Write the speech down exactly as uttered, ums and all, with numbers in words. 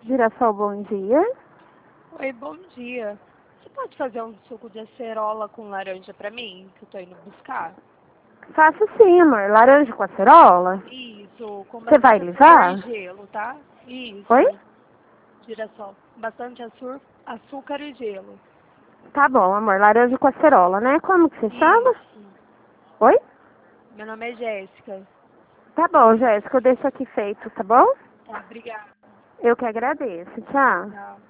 Girassol, bom dia. Oi, bom dia. Você pode fazer um suco de acerola com laranja pra mim, que eu tô indo buscar? Faço sim, amor. Laranja com acerola? Isso, com Você vai bastante açúcar e levar? gelo, tá? Oi? Isso, girassol. Bastante açúcar, açúcar e gelo. Tá bom, amor. Laranja com acerola, né? Como que você chama? Isso. Oi? Meu nome é Jéssica. Tá bom, Jéssica. Eu deixo aqui feito, tá bom? Tá, obrigada. Eu que agradeço. Tchau. Tchau.